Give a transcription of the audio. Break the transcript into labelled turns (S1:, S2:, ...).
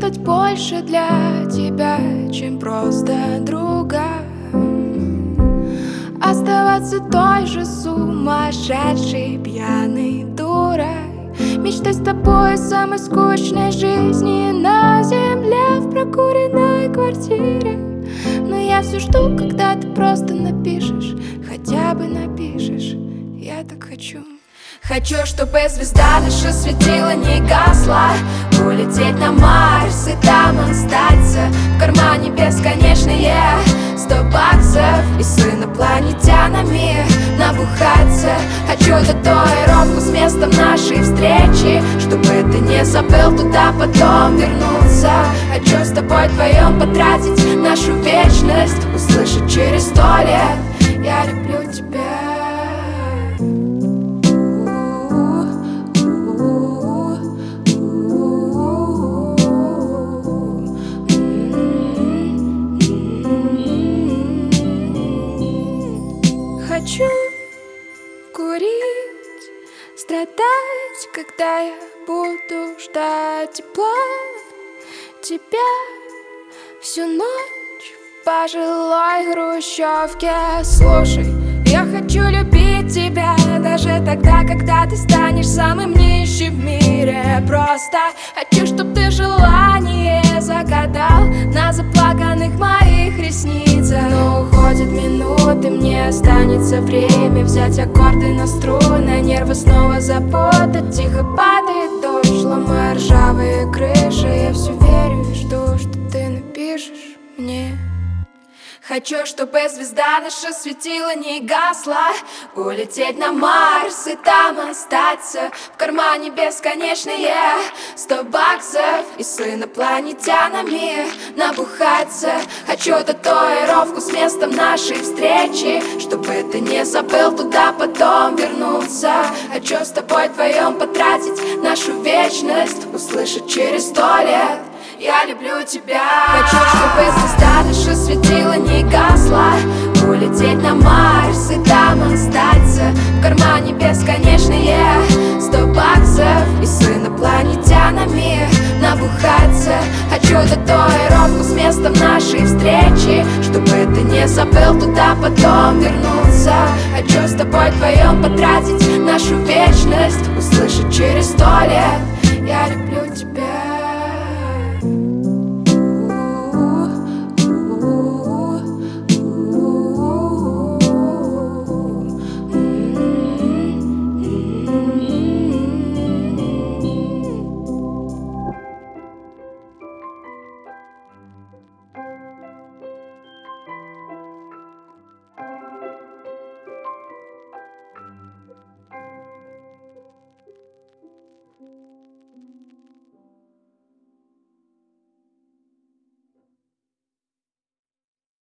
S1: стать больше для тебя, чем просто друга. Оставаться той же сумасшедшей пьяной дурой, мечтай с тобой самой скучной жизни на земле, в прокуренной квартире. Но я все жду, когда ты просто напишешь, хотя бы напишешь. Я так хочу. Хочу, чтобы звезда наша светила, не гасла. Улететь на Марс и там остаться. В кармане бесконечные 100 баксов и с инопланетянами набухаться. Хочу татуировку с местом нашей встречи, чтобы ты не забыл туда потом вернуться. Хочу с тобой вдвоем потратить нашу вечность, услышать через 100 лет: я люблю тебя. Хочу курить, страдать, когда я буду ждать тепла тебя всю ночь в пожилой хрущевке. Слушай, я хочу любить тебя даже тогда, когда ты станешь самым нищим в мире. Просто хочу, чтоб ты желание загадал на заплаканных моих ресницах. Но уходят минуты, мне останется время взять аккорды на струны, нервы снова запутать. Тихо падает дождь, ломая ржавые крыши. Я все верю и жду, что ты напишешь мне. Хочу, чтобы звезда наша светила, не гасла. Улететь на Марс и там остаться. В кармане бесконечные 100 баксов и с инопланетянами набухаться. Хочу татуировку с местом нашей встречи, чтобы ты не забыл туда потом вернуться. Хочу с тобой вдвоем потратить нашу вечность, услышать через 100 лет: я люблю тебя. Хочу, чтобы звезда наша светила, не гасла. Улететь на Марс и там остаться. В кармане бесконечные 100 баксов и с инопланетянами набухаться. Хочу татуировку с местом нашей встречи, чтобы ты не забыл туда потом вернуться. Хочу с тобой вдвоем потратить нашу вечность, услышать через 100 лет: я люблю тебя.